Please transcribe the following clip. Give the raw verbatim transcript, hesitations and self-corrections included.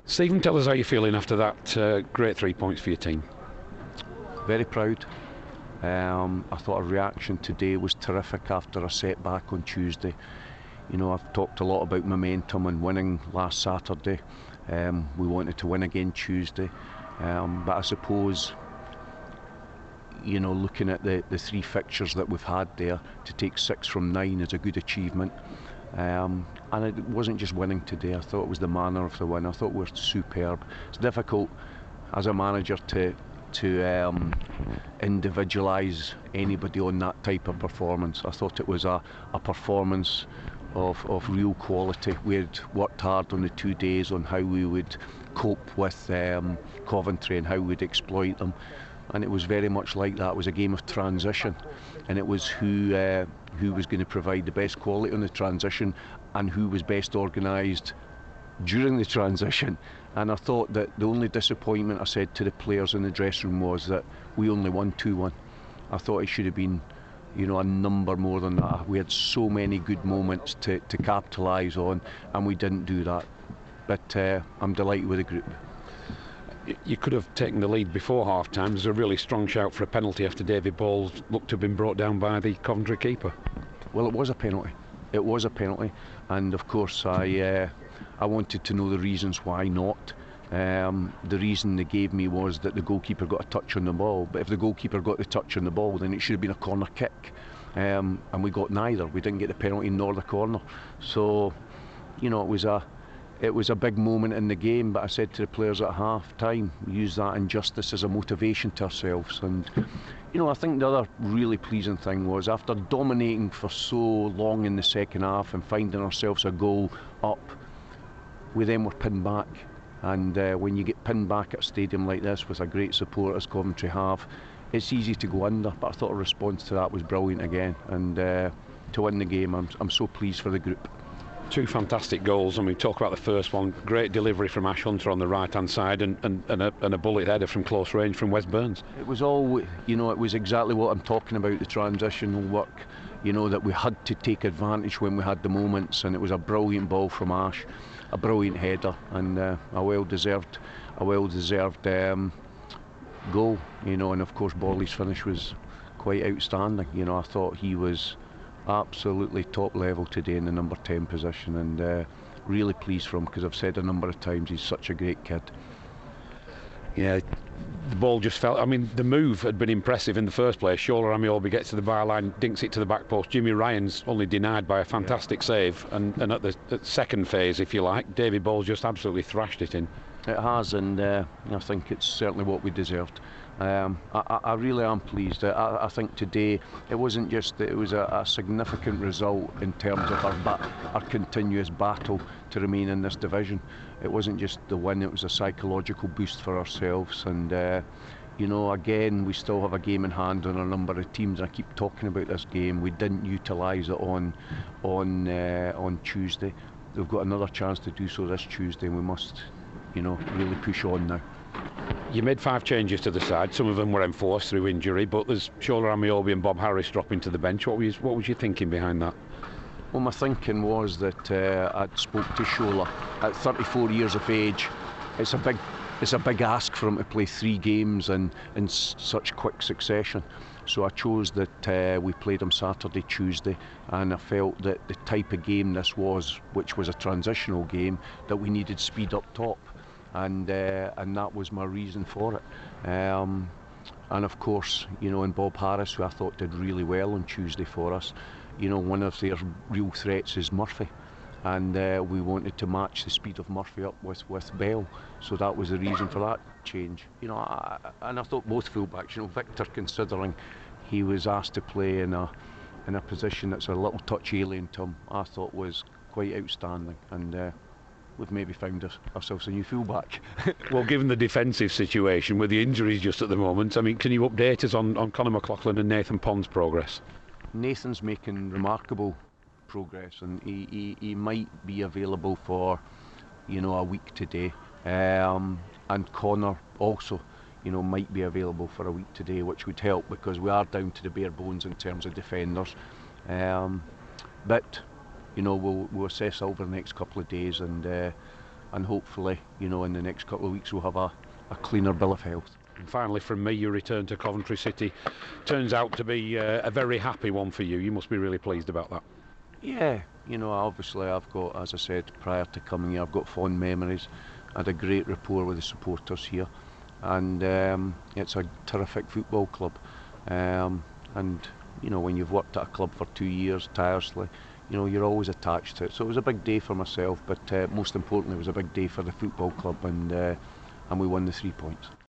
Stephen, tell us how you're feeling after that uh, great three points for your team. Very proud. Um, I thought our reaction today was terrific after a setback on Tuesday. You know, I've talked a lot about momentum and winning last Saturday. Um, we wanted to win again Tuesday, um, but I suppose, you know, looking at the, the three fixtures that we've had there, to take six from nine is a good achievement. Um, and it wasn't just winning today. I thought it was the manner of the win. I thought we were superb. It's difficult as a manager to to um, individualise anybody on that type of performance. I thought it was a, a performance of, of real quality. We had worked hard on the two days on how we would cope with um, Coventry and how we'd exploit them, and it was very much like that. It was a game of transition, and it was who uh, who was going to provide the best quality on the transition and who was best organised during the transition. And I thought that the only disappointment I said to the players in the dressing room was that we only won two one. I thought it should have been, you know, a number more than that. We had so many good moments to, to capitalise on, and we didn't do that. But uh, I'm delighted with the group. You could have taken the lead before half time. There's a really strong shout for a penalty after David Ball looked to have been brought down by the Coventry keeper. Well, it was a penalty. It was a penalty, and of course I uh, I wanted to know the reasons why not. Um, the reason they gave me was that the goalkeeper got a touch on the ball, but if the goalkeeper got the touch on the ball, then it should have been a corner kick, um, and we got neither. We didn't get the penalty nor the corner. So, you know, it was a it was a big moment in the game, but I said to the players at half time, use that injustice as a motivation to ourselves. And you know, I think the other really pleasing thing was, after dominating for so long in the second half and finding ourselves a goal up, we then were pinned back. And uh, when you get pinned back at a stadium like this with a great support as Coventry have, it's easy to go under. But I thought a response to that was brilliant again, and uh, to win the game, I'm, I'm so pleased for the group. Two fantastic goals, and we talk about the first one. Great delivery from Ash Hunter on the right hand side, and, and, and, a, and a bullet header from close range from Wes Burns. It was all, you know, it was exactly what I'm talking about, the transitional work, you know, that we had to take advantage when we had the moments, and it was a brilliant ball from Ash, a brilliant header, and uh, a well deserved a well deserved um, goal, you know. And of course Bolly's finish was quite outstanding. You know, I thought he was absolutely top level today in the number ten position, and uh, really pleased for him, because I've said a number of times he's such a great kid. Yeah, the ball just fell. I mean, the move had been impressive in the first place. Shola Amiobi gets to the byline, dinks it to the back post. Jimmy Ryan's only denied by a fantastic yeah. save, and, and at the at second phase, if you like, David Ball just absolutely thrashed it in. It has, and uh, I think it's certainly what we deserved. Um, I, I really am pleased. I, I think today it wasn't just that it was a, a significant result in terms of our, ba our continuous battle to remain in this division. It wasn't just the win, it was a psychological boost for ourselves. And uh, you know, again, we still have a game in hand on a number of teams. I keep talking about this game. We didn't utilise it on on uh, on Tuesday. We've got another chance to do so this Tuesday, and we must, you know, really push on now. You made five changes to the side. Some of them were enforced through injury, but there's Shola Amiobi and Bob Harris dropping to the bench. What was what was you thinking behind that? Well, my thinking was that uh, I'd spoke to Shola at thirty-four years of age. It's a big, it's a big ask for him to play three games in in such quick succession. So I chose that uh, we played him Saturday, Tuesday, and I felt that the type of game this was, which was a transitional game, that we needed speed up top, and uh, and that was my reason for it. Um, and of course, you know, and Bob Harris, who I thought did really well on Tuesday for us. You know, one of their real threats is Murphy, and uh, we wanted to match the speed of Murphy up with, with Bell, so that was the reason for that change. You know, I, and I thought both fullbacks, you know, Victor, considering he was asked to play in a in a position that's a little touch alien to him, I thought was quite outstanding, and uh, we've maybe found us, ourselves a new fullback. Well, given the defensive situation with the injuries just at the moment, I mean, can you update us on, on Conor McLaughlin and Nathan Pond's progress? Nathan's making remarkable progress, and he, he, he might be available for, you know, a week today. Um, and Conor also, you know, might be available for a week today, which would help, because we are down to the bare bones in terms of defenders. Um, but, you know, we'll, we'll assess over the next couple of days, and uh, and hopefully, you know, in the next couple of weeks we'll have a, a cleaner bill of health. And finally, from me, your return to Coventry City turns out to be uh, a very happy one for you. You must be really pleased about that. Yeah, you know, obviously I've got, as I said prior to coming here, I've got fond memories. I had a great rapport with the supporters here, and um, it's a terrific football club. Um, and you know, when you've worked at a club for two years tirelessly, you know, you're always attached to it. So it was a big day for myself, but uh, most importantly, it was a big day for the football club, and uh, and we won the three points.